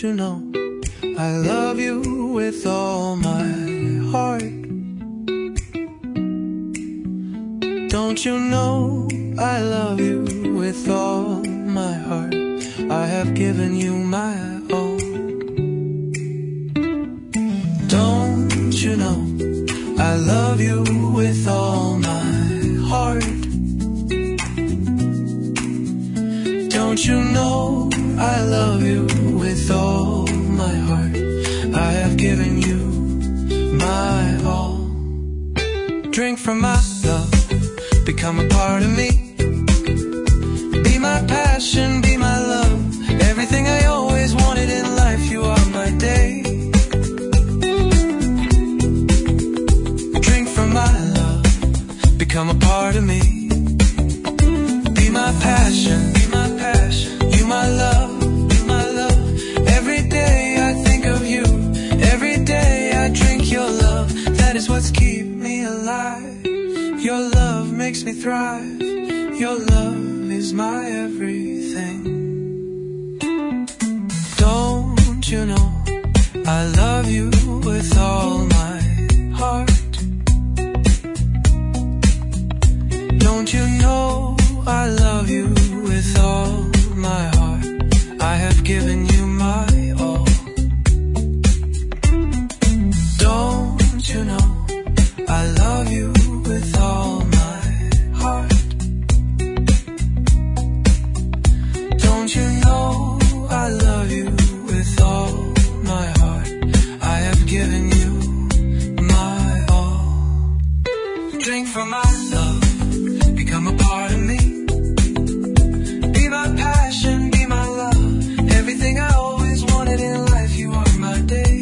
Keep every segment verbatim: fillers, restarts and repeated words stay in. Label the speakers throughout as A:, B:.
A: you know I love you with all my heart? Don't you know I love you with all my heart? I have given you my all. Don't you know I love you with all my heart? Don't you know I love you with all my heart? I have given you my all. Drink from my love, become a part of me. Be my passion, be my love. Everything I always wanted in life, you are my day. Drink from my love, become a part of me. Be my passion, be my passion. You my love, you my love. Every day I think of you. Every day I drink your love. That is what's keeping me alive. Your love makes me thrive. Your love is my everything. Don't you know I love you with all my heart? Don't you know I love you with all my heart? I have given you my all. Don't you know I love you with all my heart? Don't you know I love you with all my heart? I have given you my all. Drink from my love, become a part of me. Be my passion, be my love. Everything I always wanted in life, you are my day.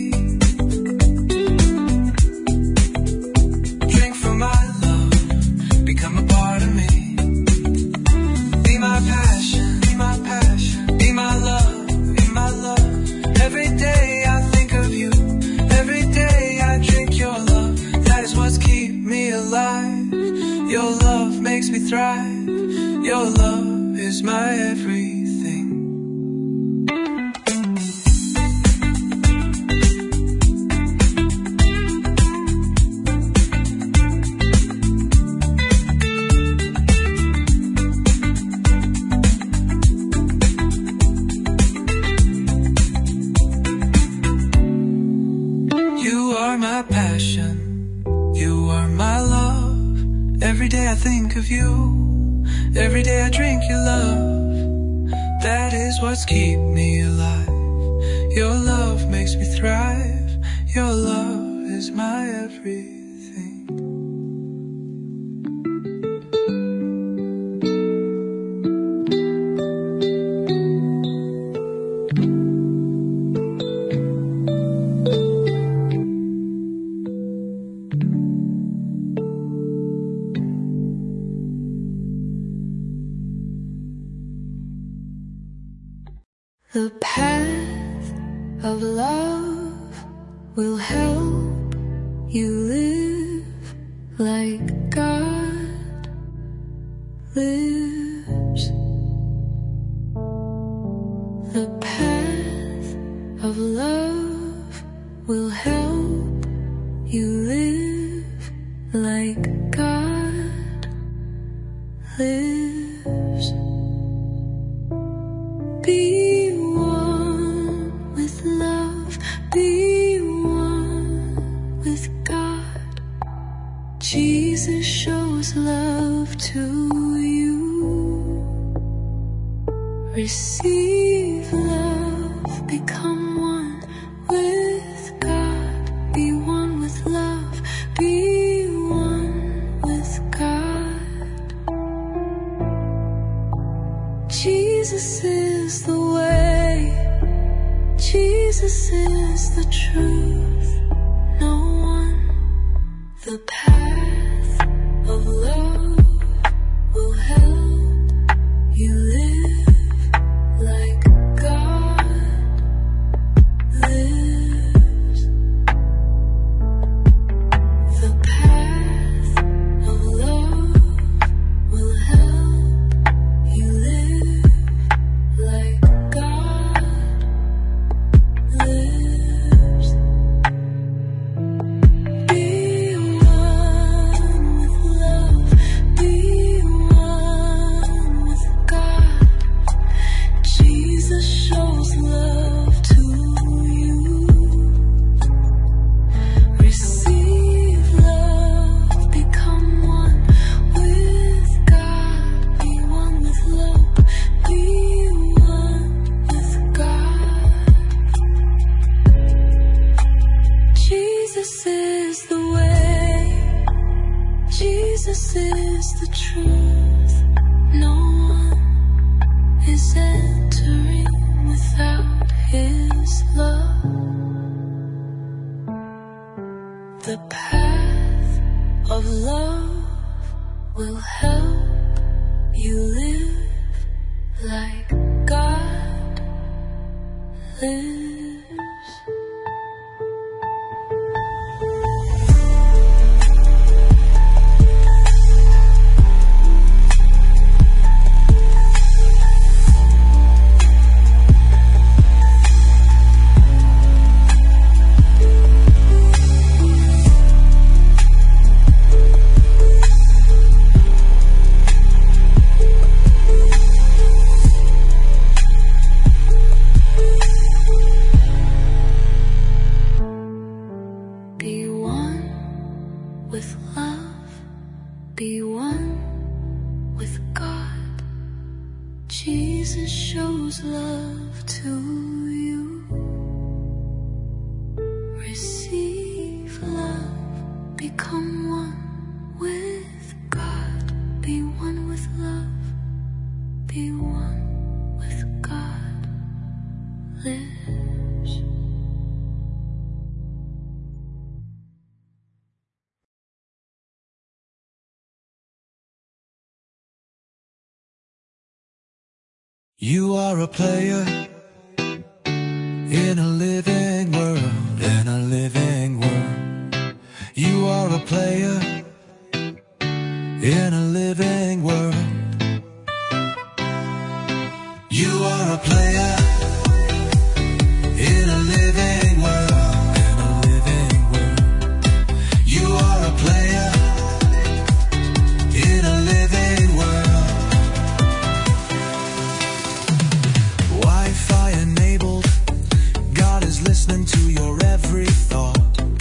A: Drink from my love, become a part of me. Be my passion, be my passion. Be my love, be my love. Every day I think of you. Every day I drink your love. That is what's keeping me alive. Your love makes me thrive. Your love is my everything. You are my passion. You are my love. Every day I think of you. Every day I drink your love. That is what's keeping me alive. Your love makes me thrive. Your love is my everything.
B: The path of love will help you live like God lives. The path of love will help you live like God lives. Be Jesus shows love to you. Receive love, become one with God. Be one with love, be one with God. Jesus is the way, Jesus is the truth. No one, the path of love will help you live like God lives. The path of love will help you live like God The path of love will help you live like God lives.
A: You are a player in a living world, in a living world. You are a player in a living world. You are a player in a living world, in a living world. You are a player in a living world. Wi-Fi enabled, God is listening to your every thought.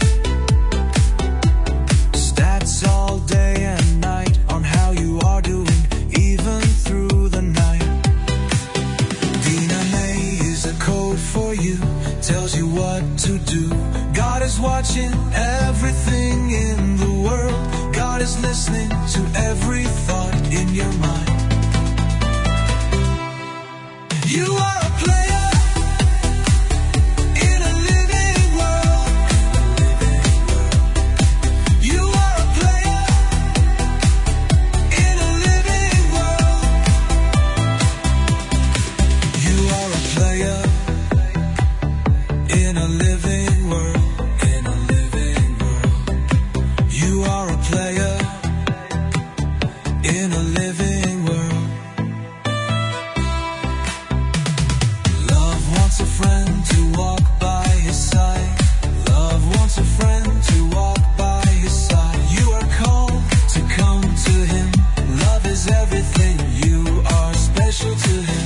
A: Stats all day and night on how you are doing, even through the night. Dina May is a code for you, tells you what to do. God is watching everything in the world. God is listening to every thought in your mind. You are a player in a living world. You are a player in a living world. You are a player in a living world. In a living world. You are a player in a living world. Love wants a friend to walk by his side. Love wants a friend to walk by his side. You are called to come to him. Love is everything. You are special to him.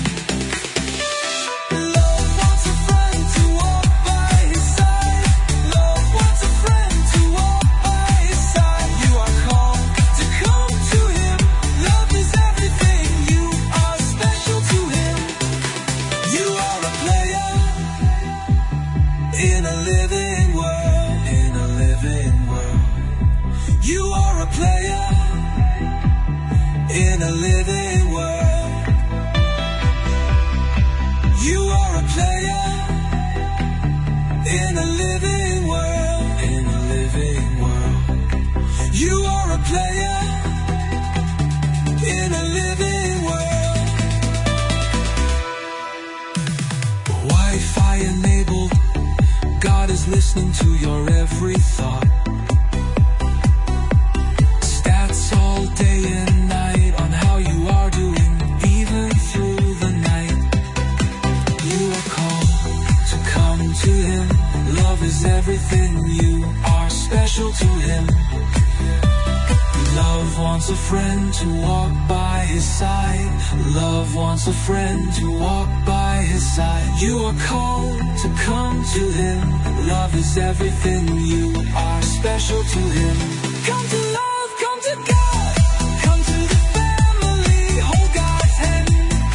A: Love wants a friend to walk by his side. Love wants a friend to walk by his side. You are called to come to him. Love is everything. You are special to him. You are a player in a living world. In a living world. You are a player in a living world. You are a player in a living world. In a living world. You are a player in a living world. Wi-Fi enabled, God is listening to your every thought. Stats all day and night on how you are doing, even through the night. You are called to come to him. Love is everything. You are special to him. Love wants a friend to walk by his side. Love wants a friend to walk by his side. You are called to come to him. Love is everything. You are special to him. Come to love, come to God. Come to the family, hold God's hand.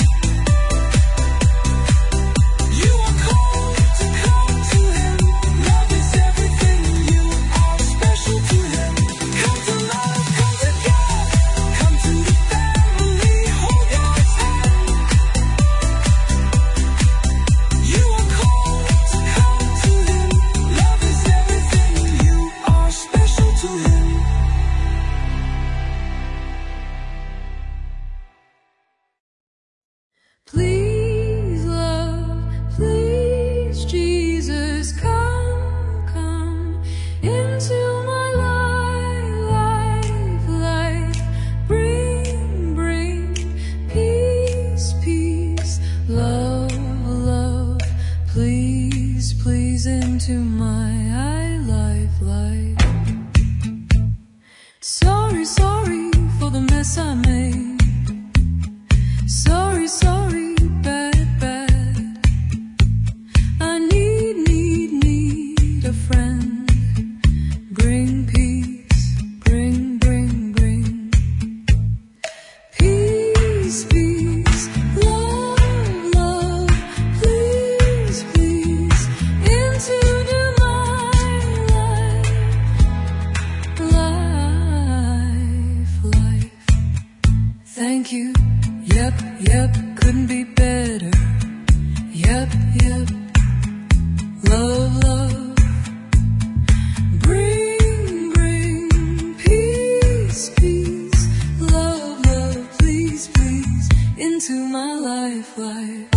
A: You are called to come to him. Love is everything. You are special to him. Come to love, come to God. Come to the family, hold God's hand. You are called to come to him. Love is everything. You are special.
B: into my life, life. Sorry, sorry for the mess I made. Sorry, sorry, bad, bad. I need, need, need a friend. Bring peace, bring, bring, bring. Peace, peace, love, love, please, please, into my life, life, life. Thank you, yep, yep, couldn't be better. Yep, yep, love, love. Bring, bring, peace, peace, love, love, please, please, into my life, life.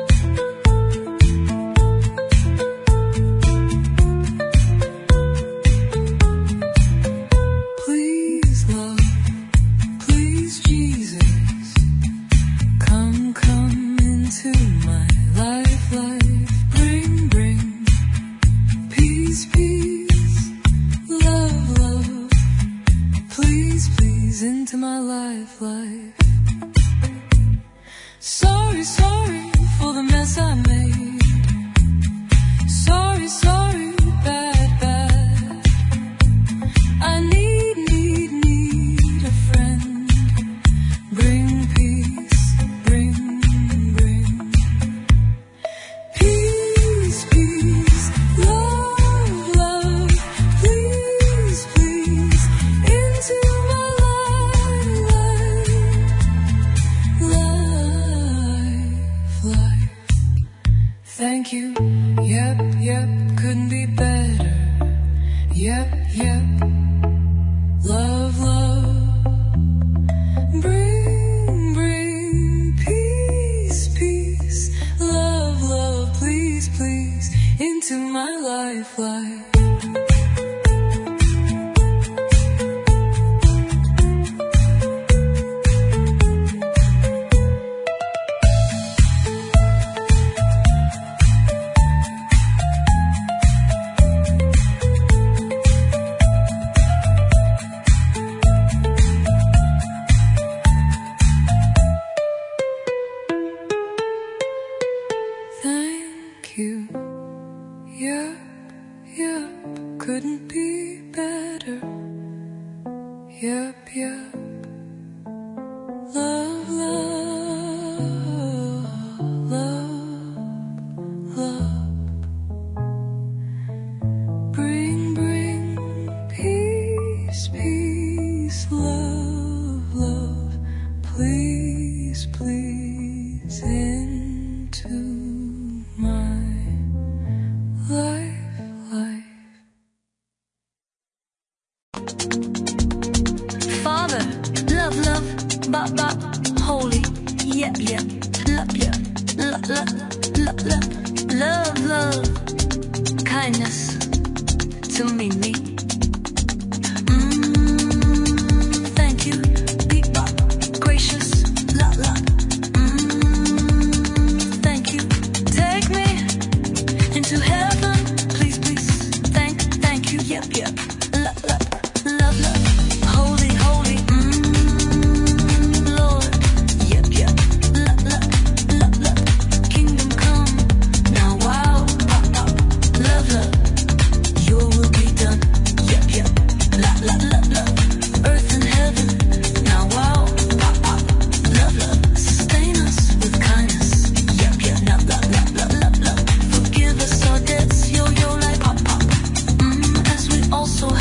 B: Please, love, please, Jesus, come, come into my life, life. Bring, bring, peace, peace, love, love, please, please, into my life, life. Sorry, sorry for the mess I made. Sorry, sorry, bad, bad. I need, need, need a friend. Bring peace, bring, bring. Peace, peace, love, love, please, please, into my life, life, life. Thank you, yep, yep, couldn't be better. Yep, yep, love, love. Bring, bring, peace, peace, love, love, please, please, into my life, life. Thank you. Yep, yep, couldn't be better. Yep, yep. Love, love, love, love. Bring, bring, peace, peace, love, love. Please, please, into my life, life.
C: Father, love, love, ba, ba, holy, yep, yep, love, yep, love, love, love, love, love, love, kindness to me, me. Mm, thank you, be, ba, gracious, love, love. Mm, thank you, take me into heaven, please, please, thank, thank you, yep, yep, love, love, love, love, holy, holy, mm, Lord, yep, yep, love, love, love, love, kingdom come, now, wow, wow, wow, love, love, your will be done, yep, yep, love, love, love, love, earth and heaven, now, wow, wow, wow, love, love, sustain us with kindness, yep, yep, now, love, love, love, love, love, forgive us our debts, yo, yo, like pop, pop, mm, as we also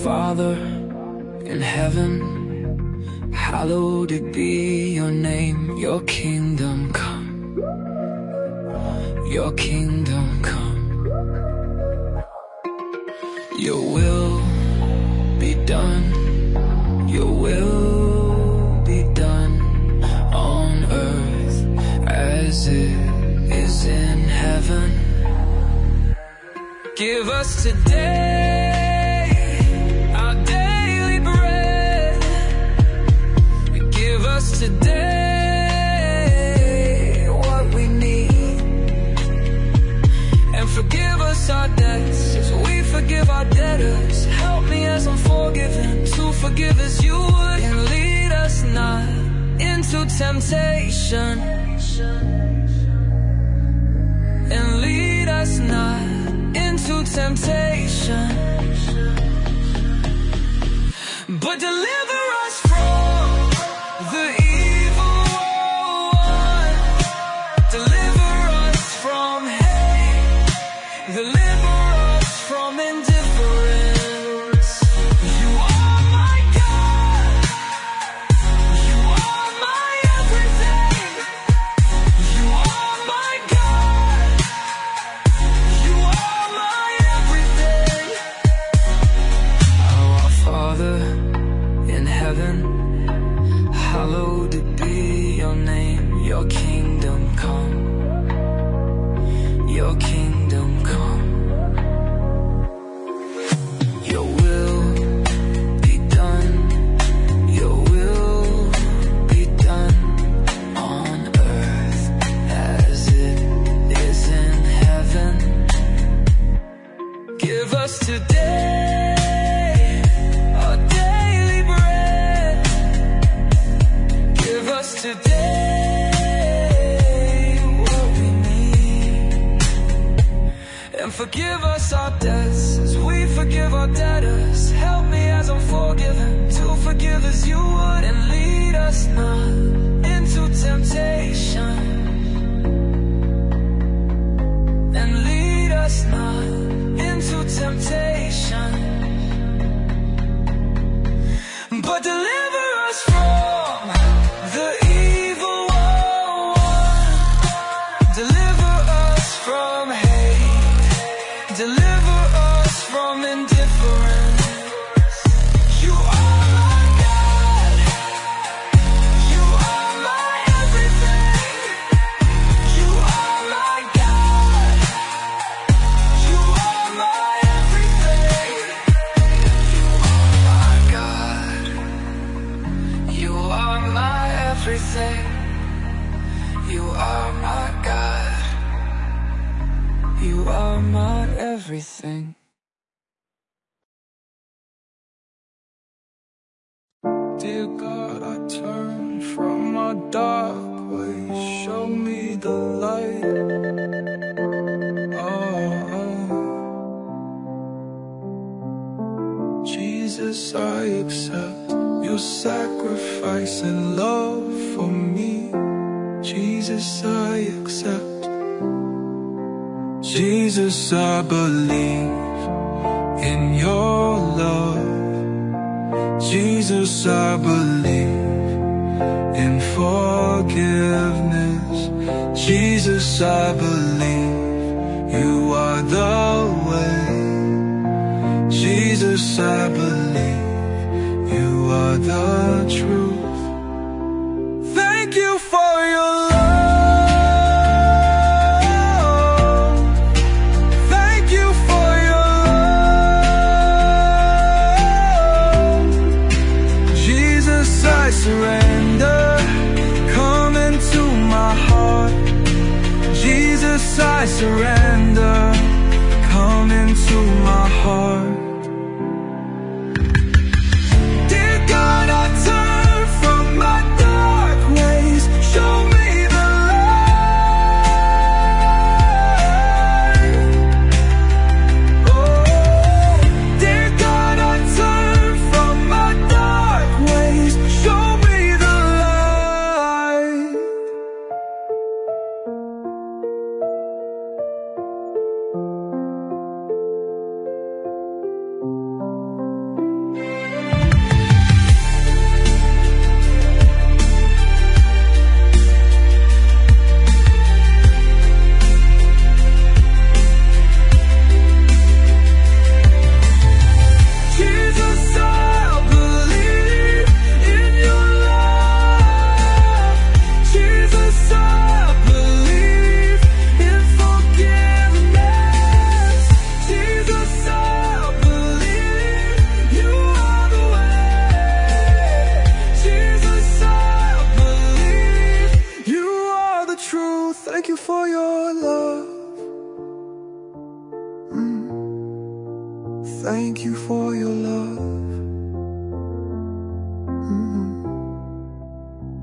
A: Father in heaven, hallowed be your name. Your kingdom come, your kingdom come. Your will be done, your will be done on earth as it is in heaven. Give us today our daily bread. Give us today what we need, and forgive us our debts as we forgive our debtors. Help me as I'm forgiven to forgive as you would, and lead us not into temptation, and lead us not into temptation, but deliver us from the evil one. Deliver us from hate, deliver us from indifference. You are my God, you are my everything. You are my God, you are my everything. Our Father in heaven, hallowed be your name. Your kingdom come, your kingdom come. Your will be done, your will be done on earth as it is in heaven. Give us today our daily bread. Give us today what we need, and forgive us our debts as we forgive our debtors. Help me as I'm forgiven to forgive as you would, and lead us not into temptation, and lead us not into temptation, but deliver us from the evil one. Deliver us from hate, deliver us from indifference. You are my God, you are my everything. You are my God, you are my everything. You are my God, you are my everything. You are my God, you are my everything. Dear God, I turn from my dark ways. Show me the light. Oh, Jesus, I accept your sacrifice and love for me. Jesus, I accept. Jesus, I believe in your love. Jesus, I believe in forgiveness. Jesus, I believe you are the way. Jesus, I believe you are the truth. Thank you for your love. Thank you for your love. Jesus, I surrender. Come into my heart. Jesus, I surrender. Come into my heart. Dear God, I turn from my dark ways. Show me the light. Oh, dear God, I turn from my dark ways. Show me the light.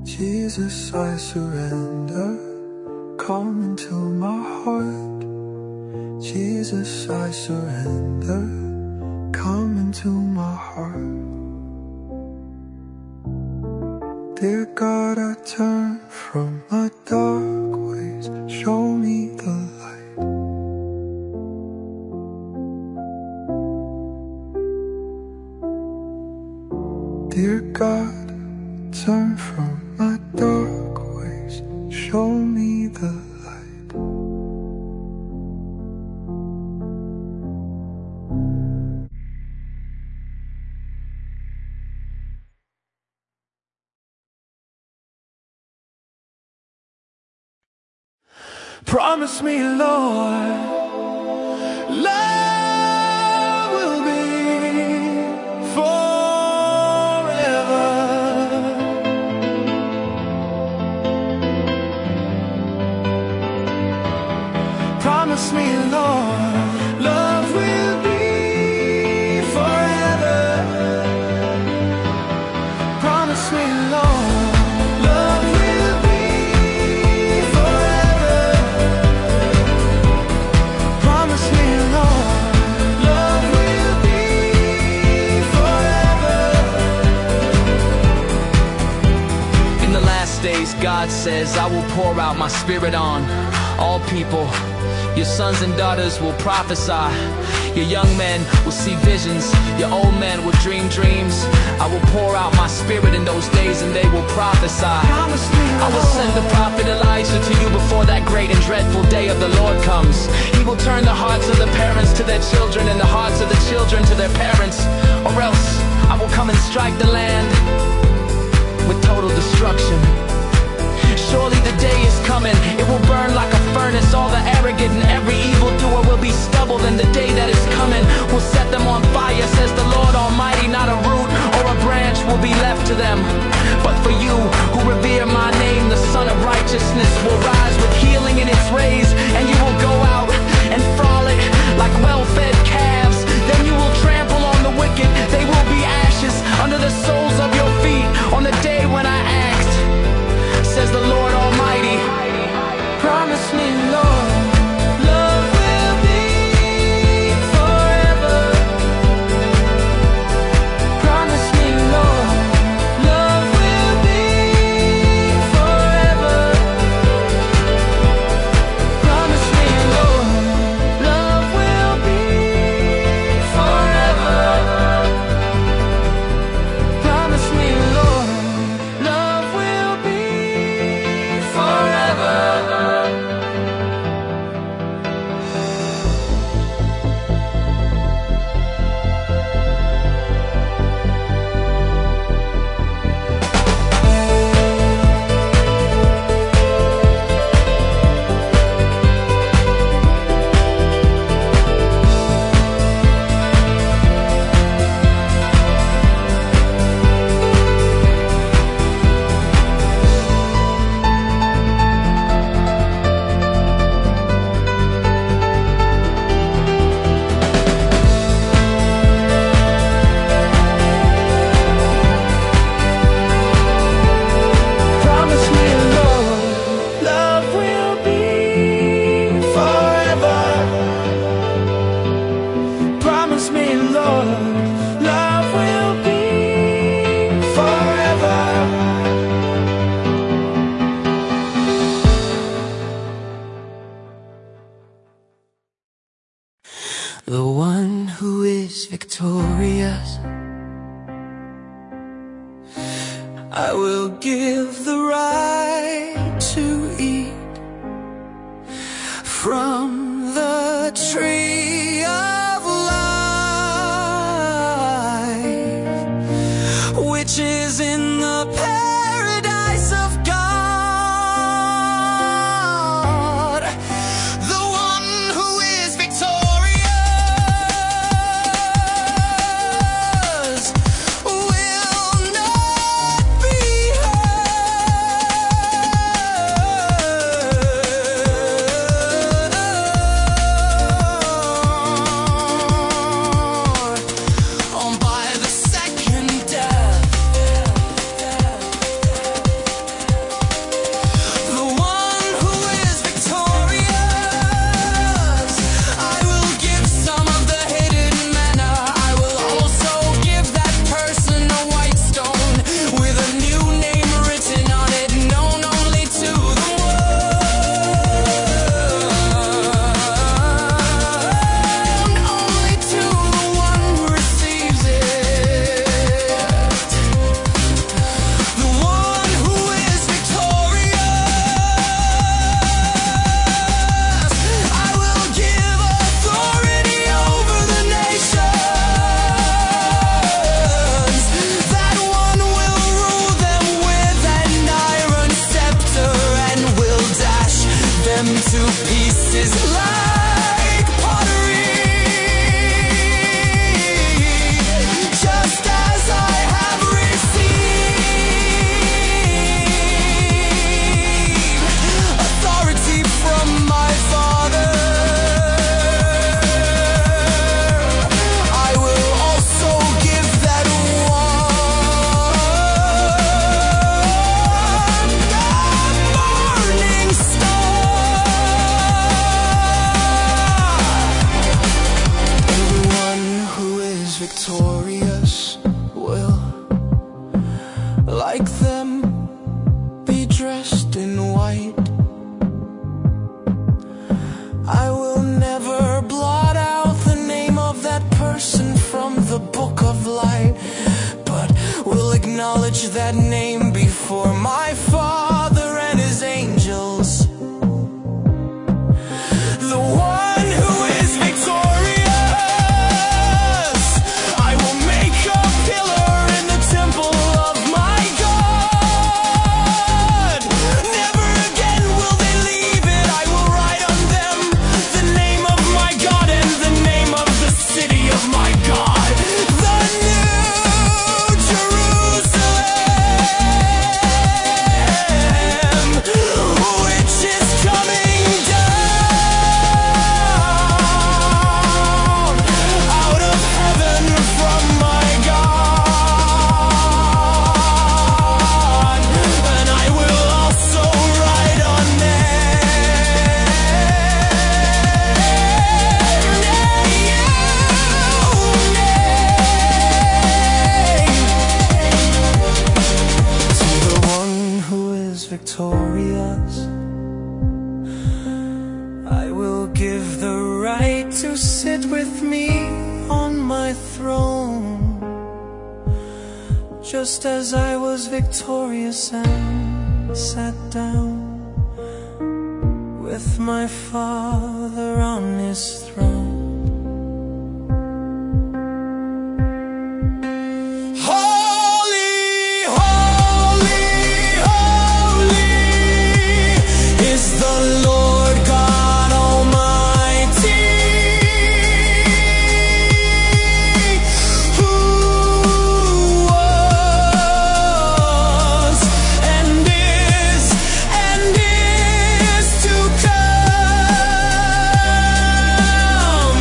A: Jesus, I surrender. Come into my heart. Jesus, I surrender. Come into my heart. Dear God, I turn from my dark ways. Show me the light. Dear God, turn from my dark ways. Show me the light. Promise me, Lord, love will be forever. Promise me, Lord, love will be forever. Promise me, Lord, love will be forever. Promise me, Lord, love will be forever.
D: In the last days, God says, I will pour out my spirit on all people. Your sons and daughters will prophesy. Your young men will see visions. Your old men will dream dreams. I will pour out my spirit in those days and they will prophesy. I will send the prophet Elijah to you before that great and dreadful day of the Lord comes. He will turn the hearts of the parents to their children and the hearts of the children to their parents. Or else I will come and strike the land with total destruction. Surely the day is coming, it will burn like a furnace. All the arrogant and every evildoer will be stubble. And the day that is coming will set them on fire, says the Lord Almighty. Not a root or a branch will be left to them. But for you who revere my name, the Son of Righteousness will rise with healing in its rays. And you will go out and frolic like well-fed calves. Then you will trample on the wicked, they will be ashes under the soles of your feet on the day when I act, says the Lord Almighty.
A: Promise me, Lord, love will be forever. Promise me, Lord, love will be forever. Promise me, Lord, love will be forever. Promise me, Lord, love will be forever. Promise me, Lord, love will be forever. Promise me, Lord, love will be forever. The one who is victorious, I will give the right to eat from the tree of life, which is in the paradise of God. The one who is victorious will not be hurt. like them, be dressed in white. I will never blot out the name of that person from the book of life, but will acknowledge that name before my Father and His angels. The one who is victorious, I will make a pillar in the temple of my God. Never again will they leave it. I will write on them the name of my God and the name of the city of my God, the New Jerusalem, which is coming down out of heaven from my God. And I will also write on them to the one who is victorious. I will give the right to sit with me on my throne, just as I was victorious and sat down with my Father on His throne. Holy, holy, holy is the Lord God Almighty, who was and is and is to come.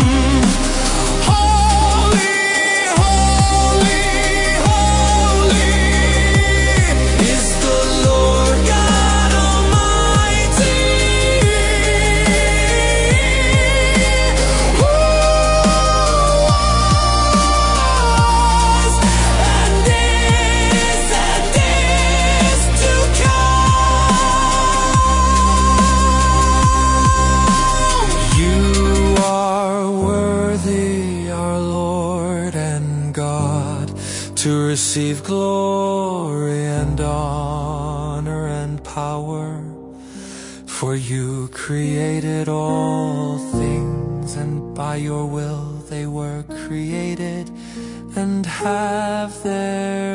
A: Holy, holy, holy is the Lord God Almighty, who was and is and is to come. You are worthy, our Lord and God, to receive glory and honor and power. For you created all things, and by your will they were created and have their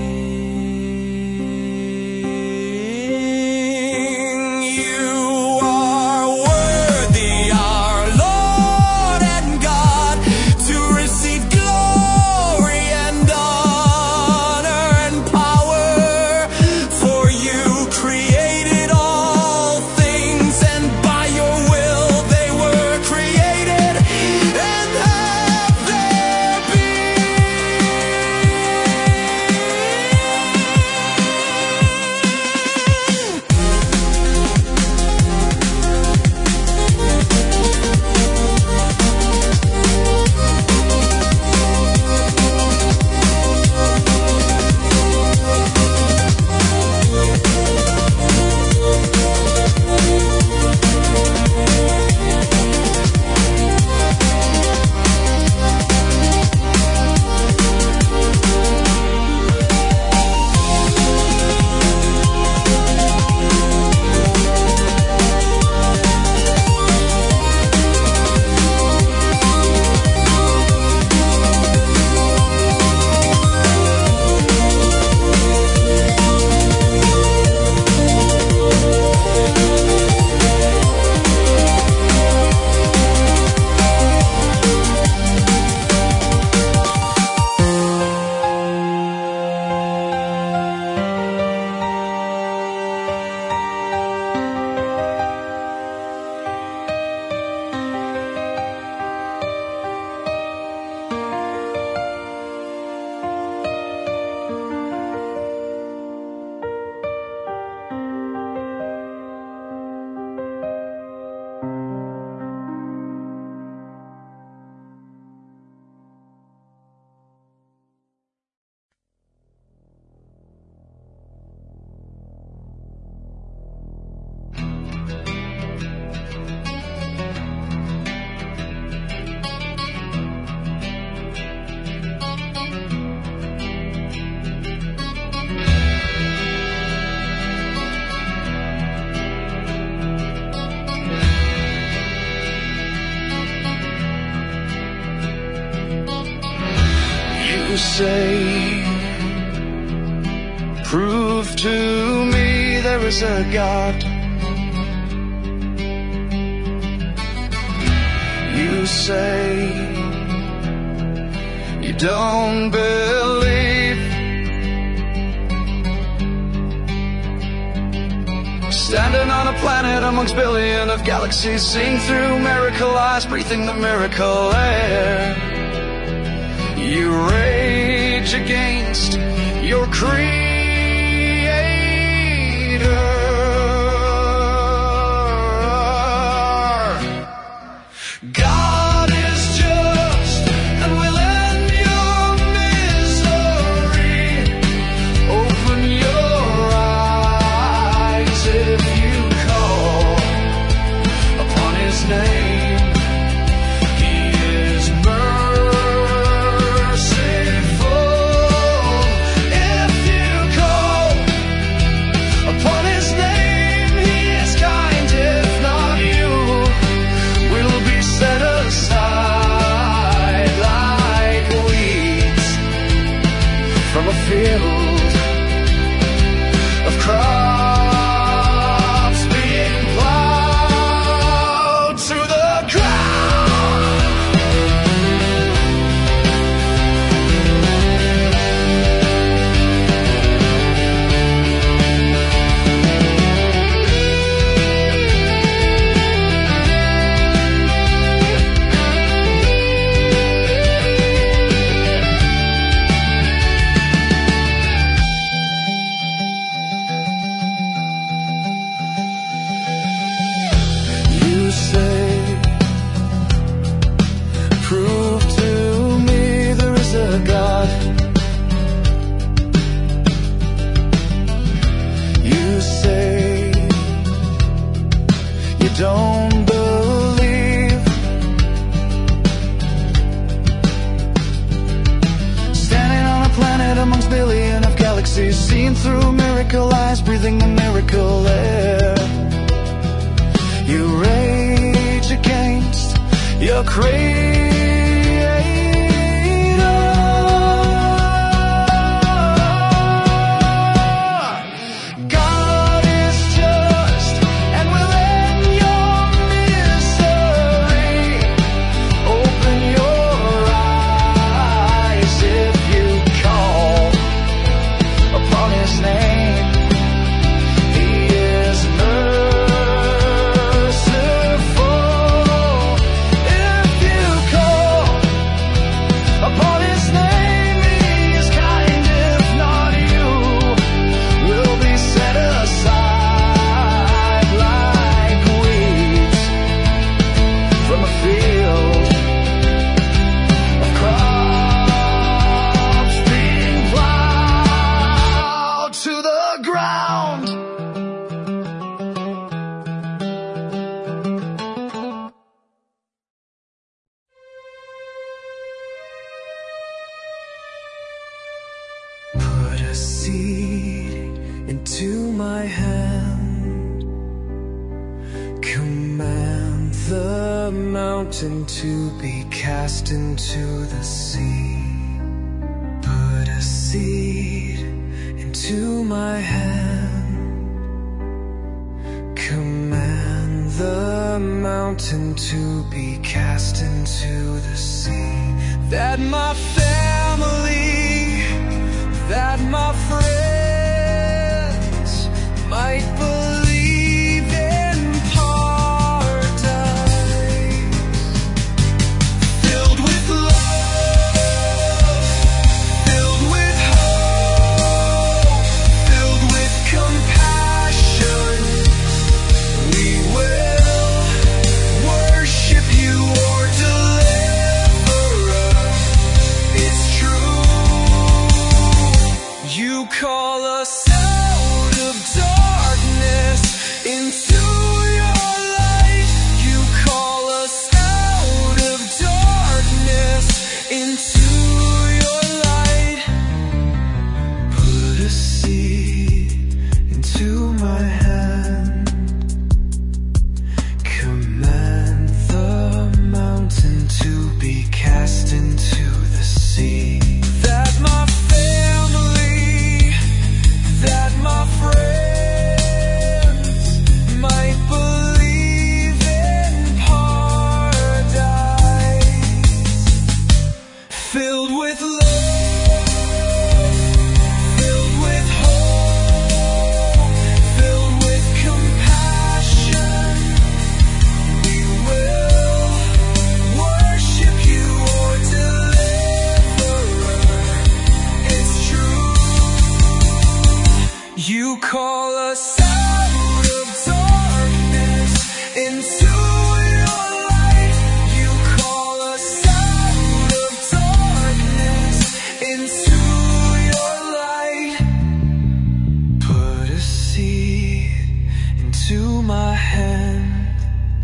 A: being. You are worthy, our Lord and God, to receive glory and honor and power. For you created all things, and by your will they were created and have their being. say, prove to me there is a God. You say you don't believe. Standing on a planet amongst billion of galaxies, seeing through miracle eyes, breathing the miracle air. You rage against your creator. God is just and will end your misery. Open your eyes if you call upon his name. Field of crops being plowed to the ground. Don't believe. Standing on a planet amongst billion of galaxies, seeing through miracle eyes, breathing the miracle air. You rage against your creator. A seed into my hand, command the mountain to be cast into the sea. Put a seed into my hand, command the mountain to be cast into the sea. That my family, that my friends might believe in paradise, filled with love, filled with hope, filled with compassion. We will worship you or deliver us. It's true. You call You call us out of darkness into your light. You call us out of darkness into your light. Put a seed into my hand.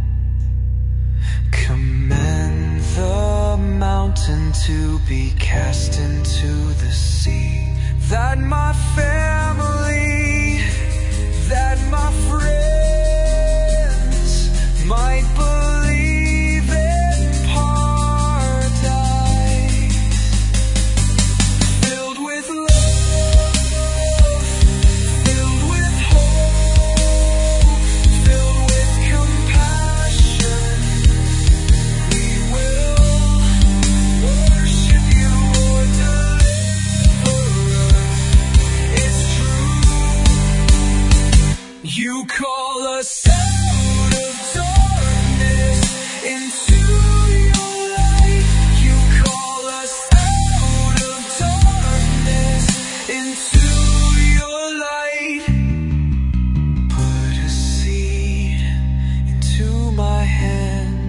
A: Command the mountain to be cast into the sea. That my family, that my friends might believe in paradise, filled with love, filled with hope, filled with compassion. We will worship you, Lord, deliverer. It's true. You call us out of darkness into your light. You call us out of darkness into your light. Put a seed into my hand.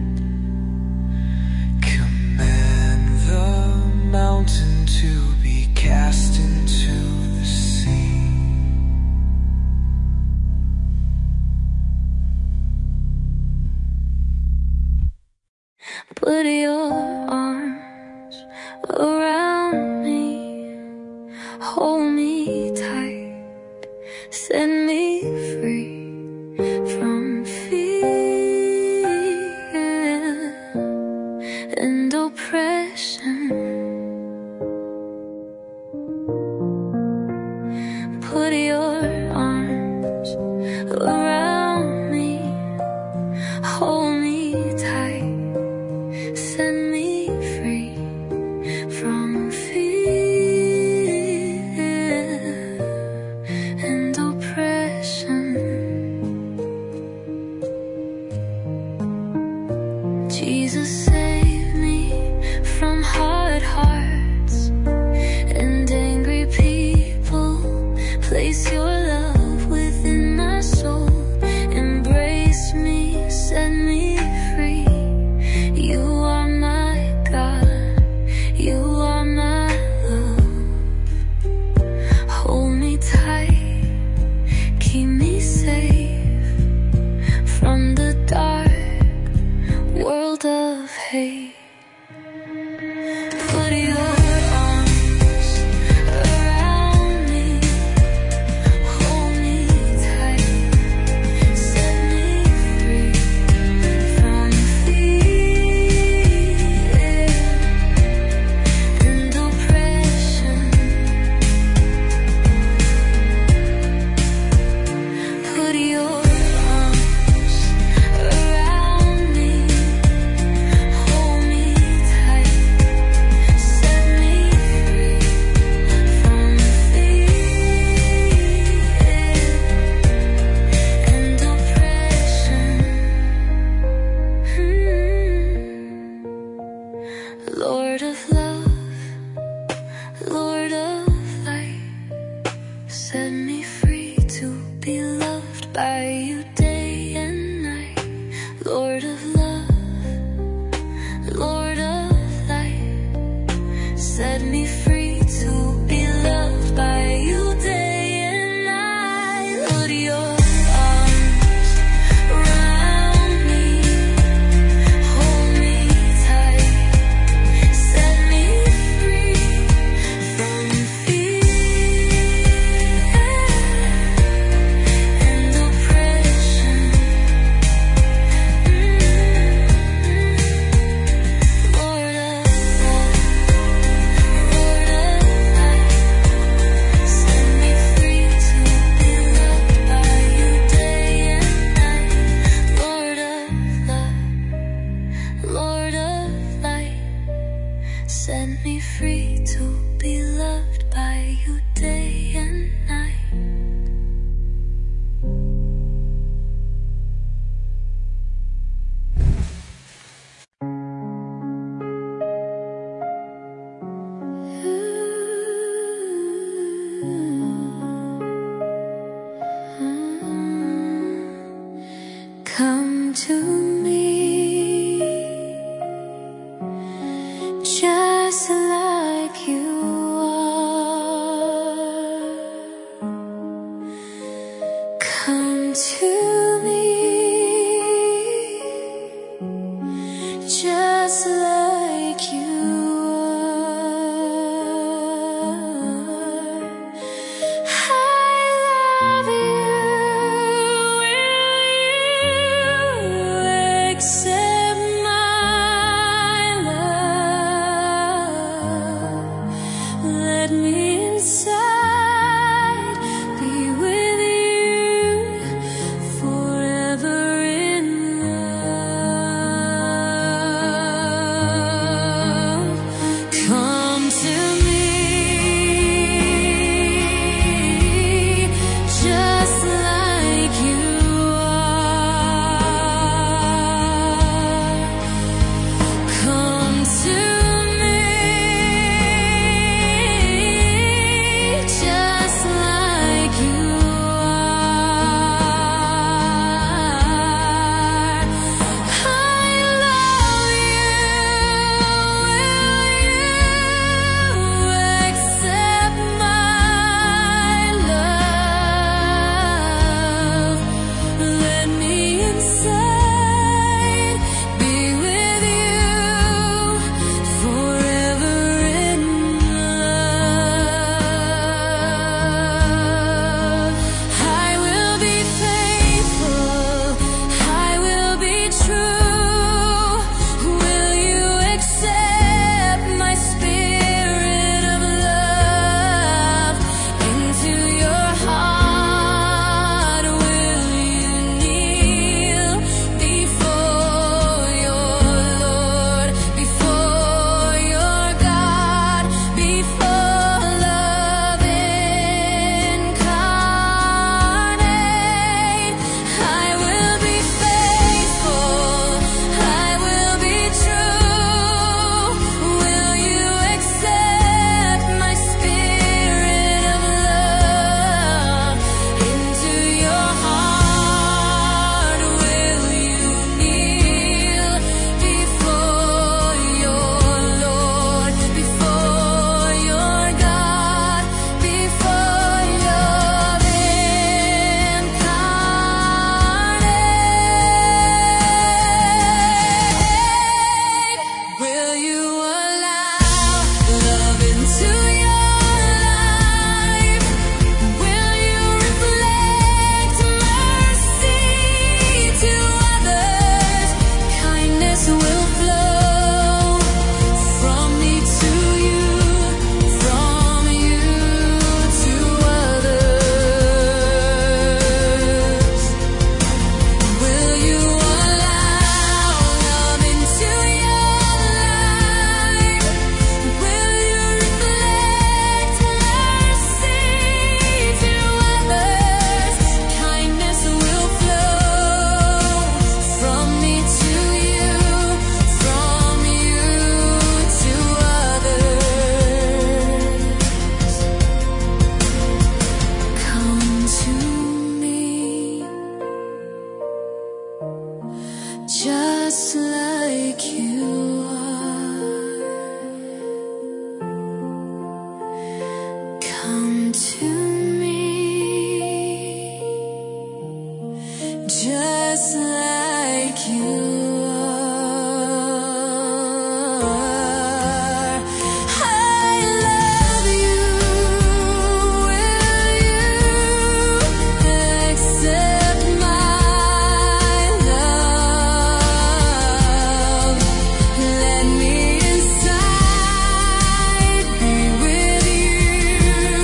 A: Command the mountain to be cast into the sea.
C: Put your arms around me, hold me tight, set me free from fear and oppression. Put your arms around me, hold me tight, set me free from fear and oppression. Jesus, save me from hard hearts and angry people. Place your love within my soul. Embrace me, set me free. You are my God, you are my love. Hold me tight, keep me safe from the dark world of hate. Put your arms around me, hold me tight, set me free from fear and oppression. Put your arms around me, hold me tight, set me free from fear and oppression. Hmm. Lord of love, Lord of light, set me free to be loved by you day and night. Lord of love, Lord of light, set me free to be loved by you day and night. Put your arms around me, hold me tight, set me free from fear and oppression. to me, just like you are. I love you. Will you accept my love? Let me inside be with you forever in love. Come to me, just like you are. Come to me, just like you are. I love you. Will you accept my love? Let me inside be with you forever in love. I will be faithful, I will be true. Will you accept my spirit of love into your heart? Will you kneel before your Lord, before your God, before love incarnate? I will be faithful, I will be true. Will you accept my spirit of love into your heart? Will you kneel before your Lord, before your God, before love incarnate? Will you allow love into your life? Will you reflect mercy to others? Kindness will flow from me to you, from you to others. Will you allow love into your life? Will you reflect mercy to others? Kindness will flow from me to you, from you to others. Come to me, just like you are. Come to me, just like you are. I love you. Will you accept my love? Let me inside be with you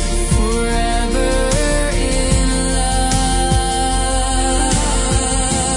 C: forever in love.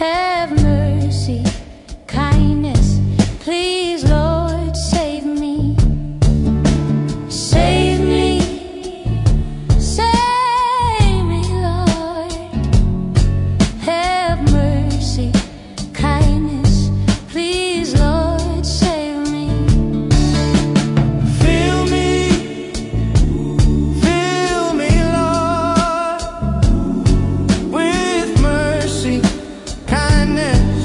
C: have mercy, kindness, please, Lord, save me. Save me, save me, Lord. Have mercy, kindness, please, Lord, save me.
A: Fill me, fill me, Lord, with mercy, kindness,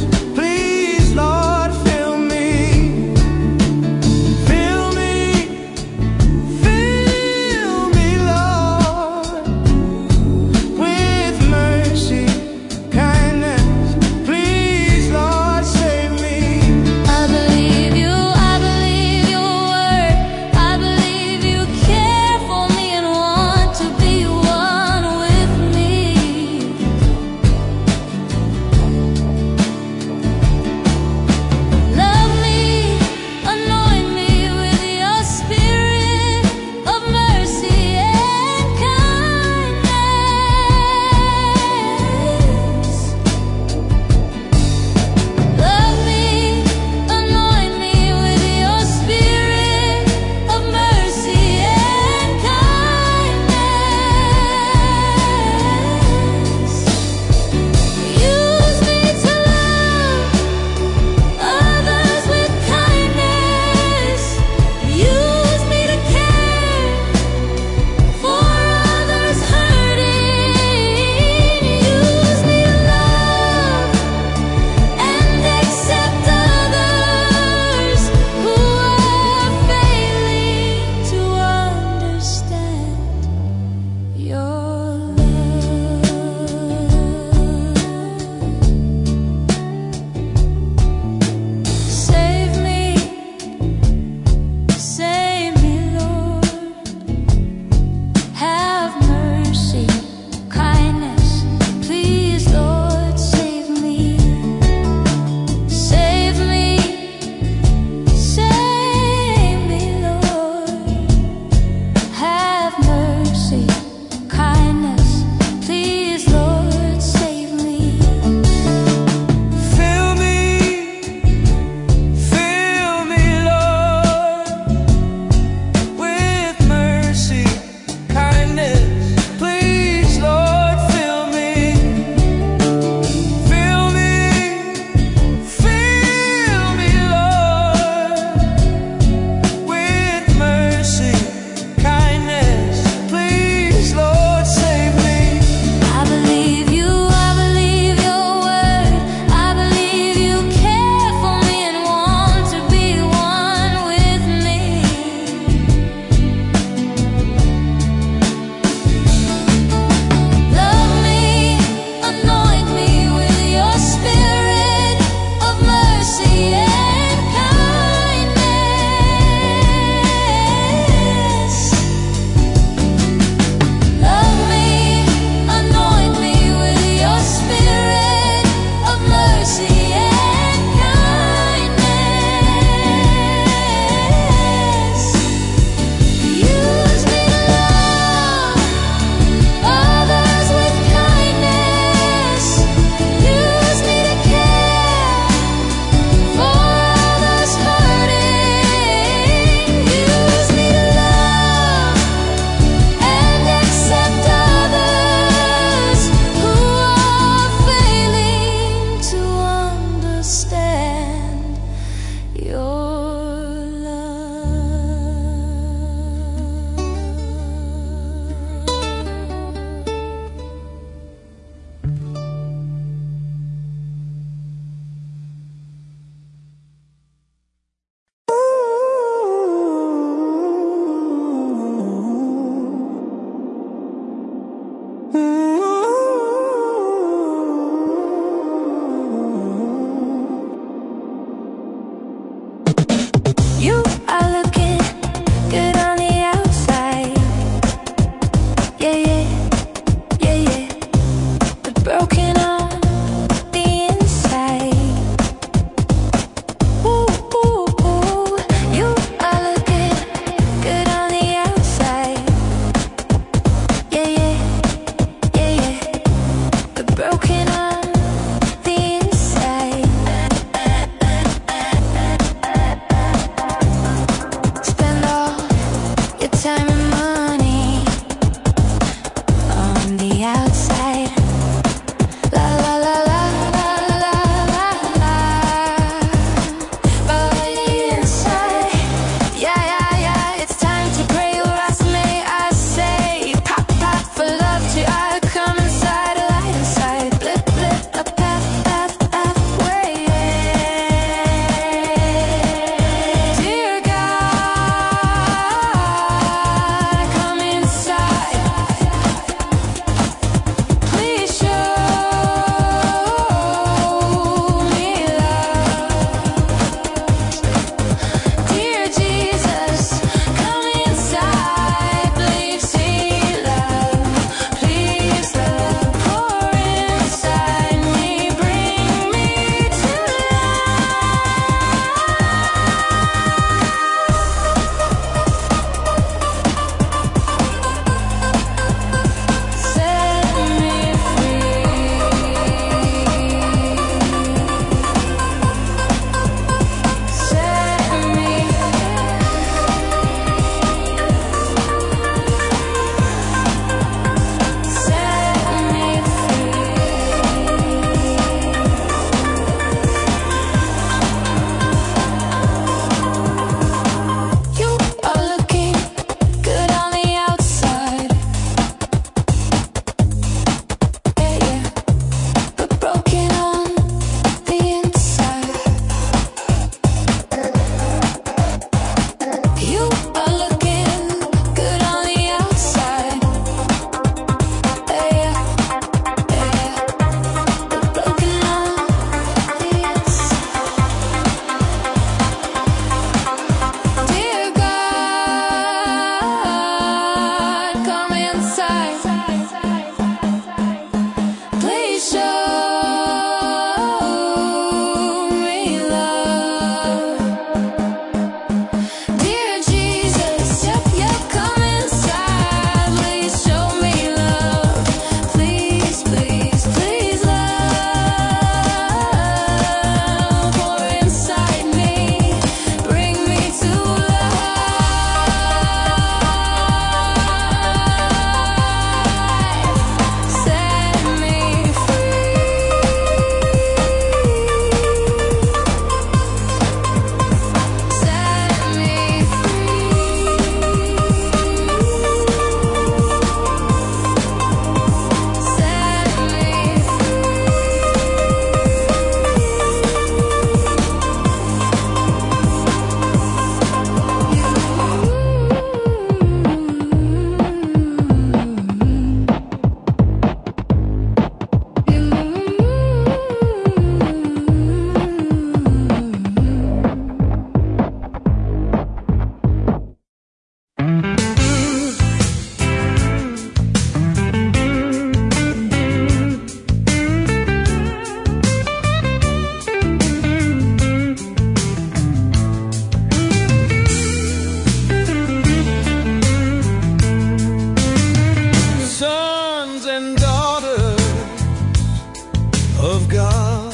A: God,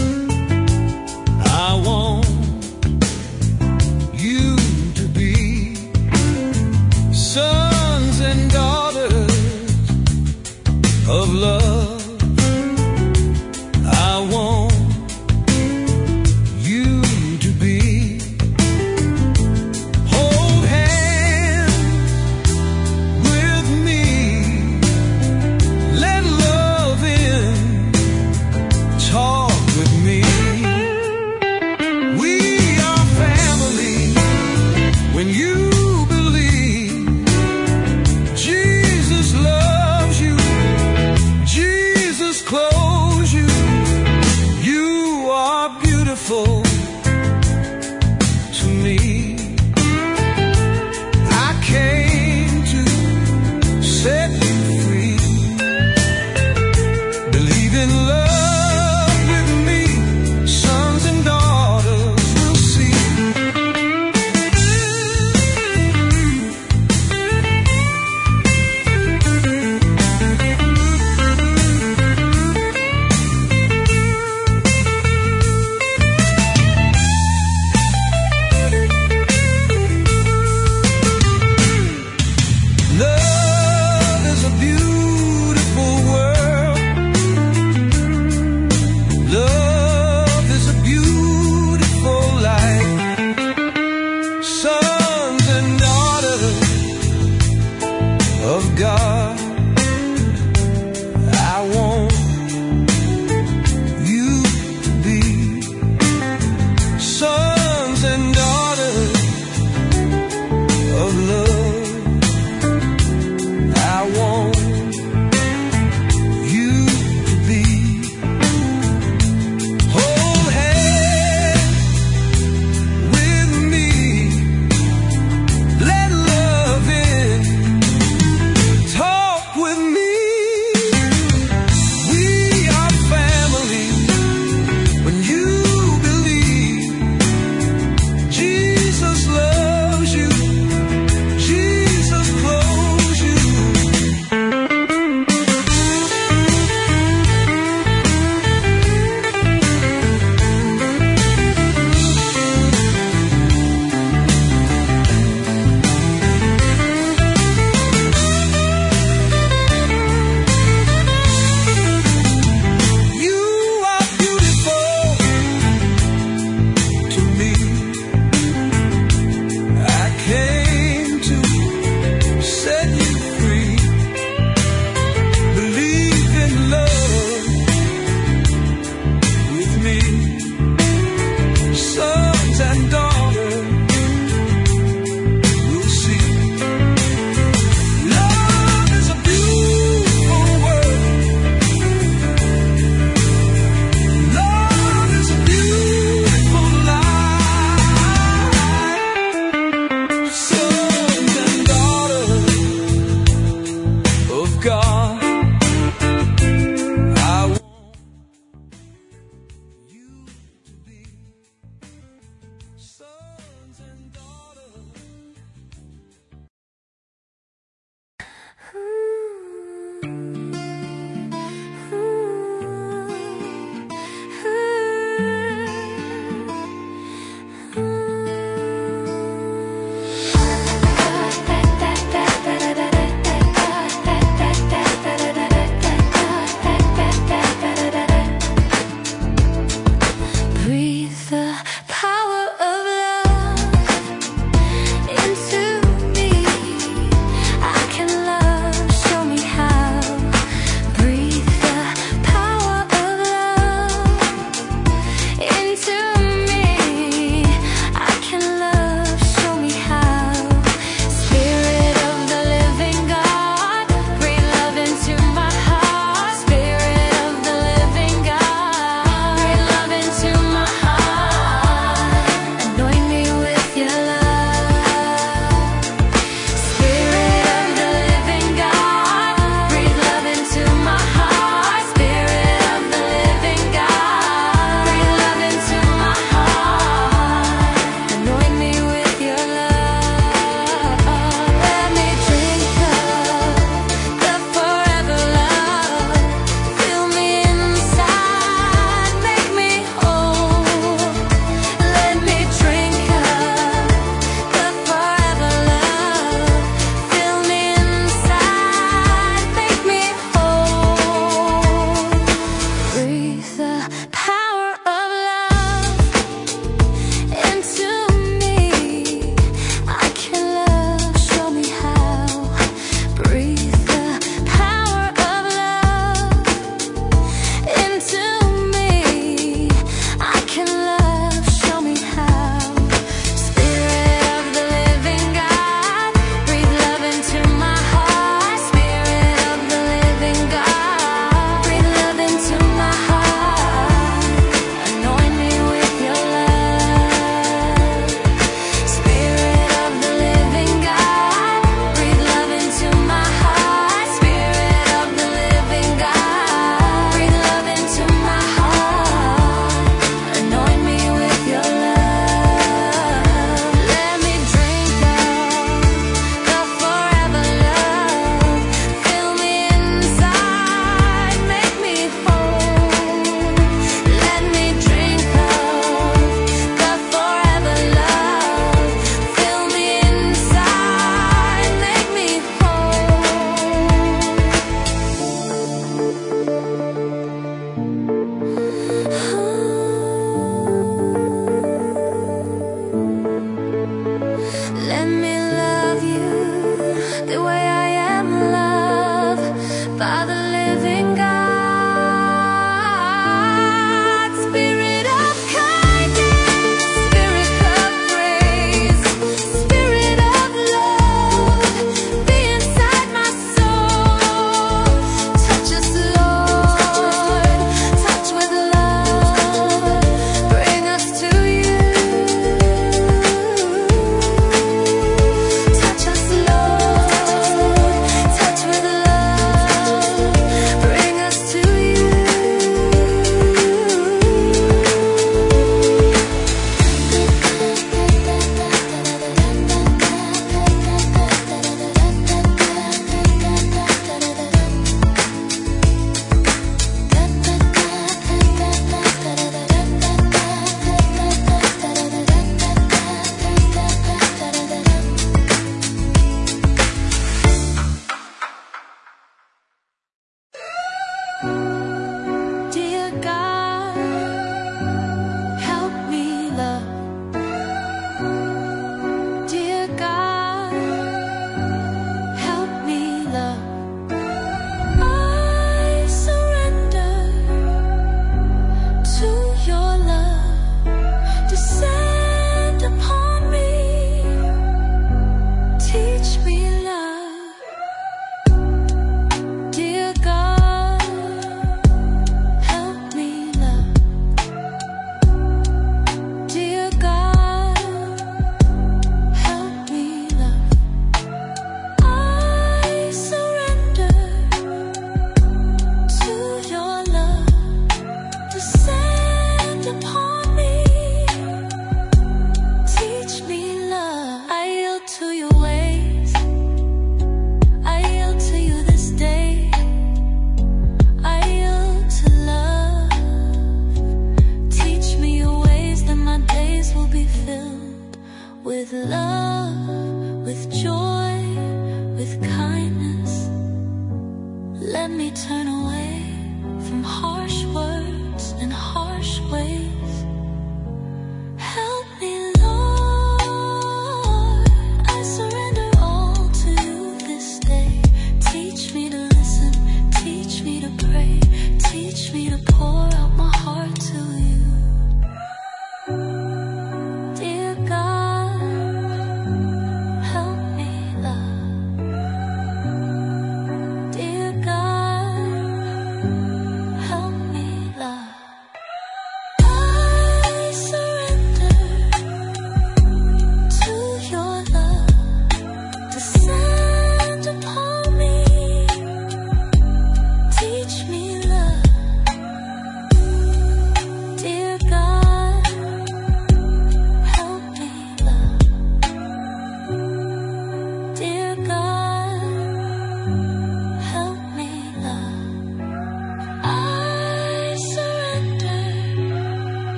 A: I want you to be sons and daughters of love. I want you to be. Hold hands with me. Let love in. Talk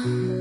C: love.